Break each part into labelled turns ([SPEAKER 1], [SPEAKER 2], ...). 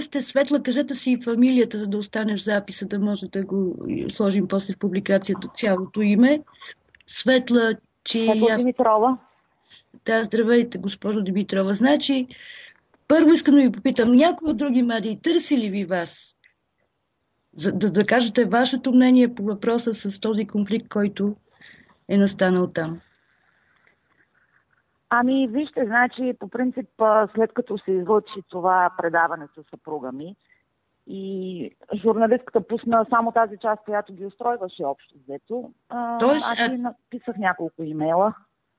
[SPEAKER 1] сте Светла, кажете си и фамилията, за да остане в записа, да може да го сложим после в публикацията цялото име. Светла,
[SPEAKER 2] Светла Димитрова.
[SPEAKER 1] Да, здравейте, госпожо Димитрова. Значи, първо искам да ви попитам, някои от други медии търси ли ви вас? За да кажете вашето мнение по въпроса с този конфликт, който е настанал там.
[SPEAKER 2] Ами, вижте, значи, по принцип, след като се излъчи това предаване с съпруга ми и журналистката пусна само тази част, която ги устройваше общо взето, аз и написах няколко имейла.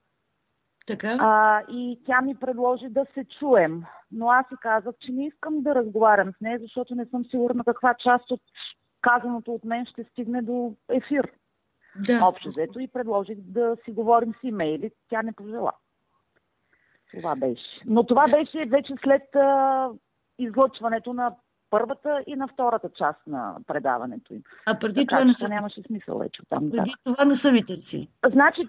[SPEAKER 1] Така?
[SPEAKER 2] И тя ми предложи да се чуем. Но аз си казах, че не искам да разговарям с нея, защото не съм сигурна каква част от казаното от мен ще стигне до ефир.
[SPEAKER 1] Да.
[SPEAKER 2] Общо взето и предложих да си говорим с имейли. Тя не пожела. Това беше. Но това беше вече след излъчването на първата и на втората част на предаването им.
[SPEAKER 1] А преди това
[SPEAKER 2] нямаше смисъл вече там.
[SPEAKER 1] Преди това не са ви търсили?
[SPEAKER 2] Значи,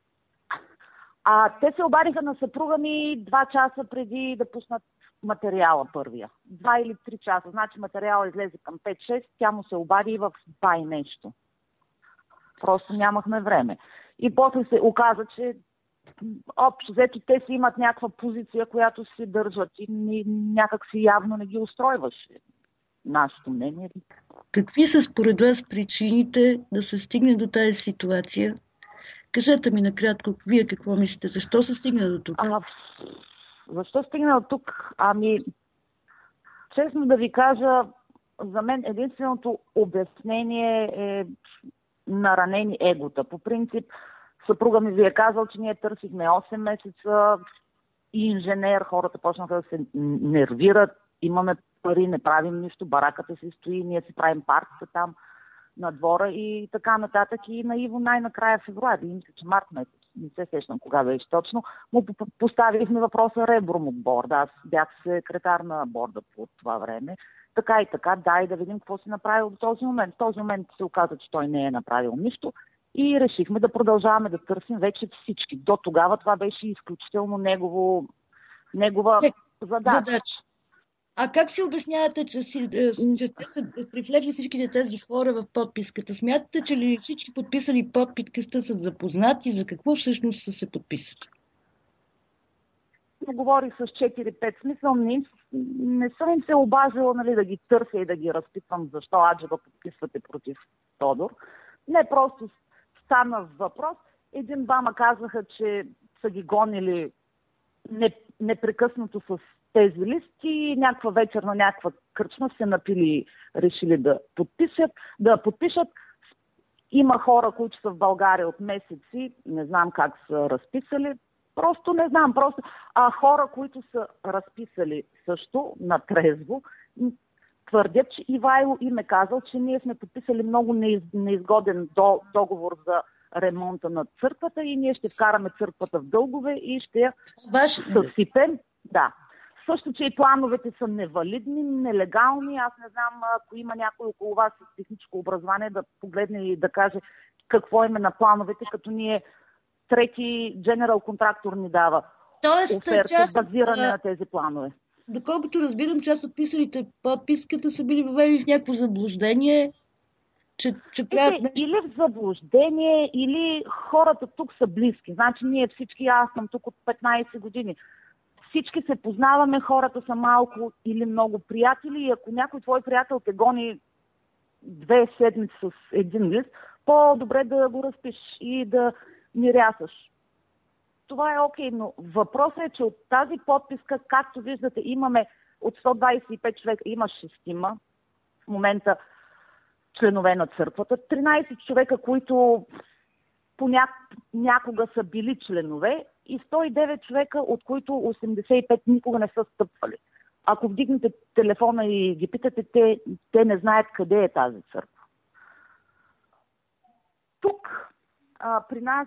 [SPEAKER 2] те се обадиха на съпруга ми 2 часа преди да пуснат материала първия. 2 или 3 часа. Значи материала излезе към 5-6, тя му се обади в 2 и нещо. Просто нямахме време. И после се оказа, че общо взето те си имат някаква позиция, която си държат и някак си явно не ги устройваше. Нашето мнение.
[SPEAKER 1] Какви са според вас причините да се стигне до тази ситуация? Кажете ми накратко, вие какво мислите? Защо се стигна до тук?
[SPEAKER 2] Защо стигна до тук? Ами, честно да ви кажа, за мен единственото обяснение е наранени егота. По принцип, съпруга ми ви е казал, че ние търсихме 8 месеца и инженер, хората почнаха да се нервират, имаме пари, не правим нищо, бараката си стои, ние си правим партията там на двора и така нататък. И наиво най-накрая февруари, мисля, че март месец, не се сещам кога беше точно, му поставихме въпроса ребром от борда. Аз бях секретар на борда по това време. Така и така, дай да видим какво си направил до този момент. В този момент се оказа, че той не е направил нищо и решихме да продължаваме да търсим вече всички. До тогава това беше изключително негова задача.
[SPEAKER 1] А как си обяснявате, че те са привлекли всичките тези хора в подписката? Смятате, че ли всички подписали подписката са запознати? За какво всъщност са се подписали?
[SPEAKER 2] Говорих с 4-5 смисъл. Не съм им се обажила, нали, да ги търся и да ги разпитвам защо аджеба подписвате против Тодор. Не, просто стана въпрос. Един-двама казаха, че са ги гонили непрекъснато с тези листи и някаква вечер на някаква кръчма се напили, решили да подпишат. Има хора, които са в България от месеци, не знам как са разписали, просто не знам, хора, които са разписали също на трезво, твърдят, че Ивайло им е казал, че ние сме подписали много неизгоден договор за ремонта на църквата и ние ще вкараме църквата в дългове и ще я съсипем. Да. Също, че и плановете са невалидни, нелегални. Аз не знам, ако има някой около вас с техническо образование да погледне и да каже какво име на плановете, като ние трети дженерал контрактор ни дава оферта, базиране на тези планове.
[SPEAKER 1] Доколкото разбирам, част от писалите подписката са били въведени в някакво заблуждение, че правят нещо.
[SPEAKER 2] Или в заблуждение, или хората тук са близки. Значи ние всички, аз съм тук от 15 години. Всички се познаваме, хората са малко или много приятели и ако някой твой приятел те гони 2 седмици с един лист, по-добре да го разпишеш и да мирясаш. Това е окей, но въпросът е, че от тази подписка, както виждате, имаме от 125 човека, има 6 в момента членове на църквата, 13 човека, които някога са били членове и 109 човека, от които 85 никога не са стъпвали. Ако вдигнете телефона и ги питате, те не знаят къде е тази църква. Тук при нас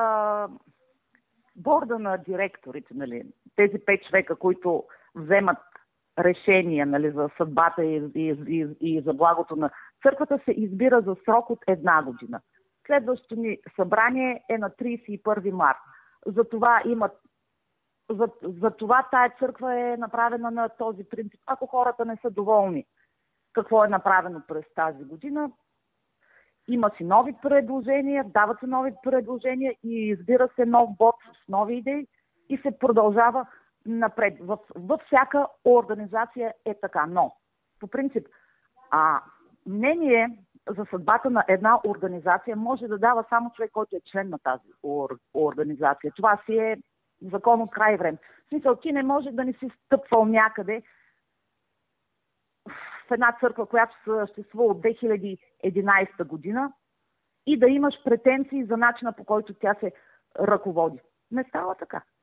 [SPEAKER 2] борда на директорите, нали, тези 5 човека, които вземат решения, нали, за съдбата и за благото на църквата, се избира за срок от 1 година. Следващото ни събрание е на 31 март. Затова имат за това тая църква е направена на този принцип. Ако хората не са доволни какво е направено през тази година, има си нови предложения, дават се нови предложения и избира се нов бот с нови идеи и се продължава напред. Във всяка организация е така. Но, по принцип, мнение за съдбата на една организация може да дава само човек, който е член на тази организация. Това си е закон от край време. В смисъл, ти не може да не си стъпвал някъде в една църква, която съществува от 2011 година и да имаш претенции за начина, по който тя се ръководи. Не става така.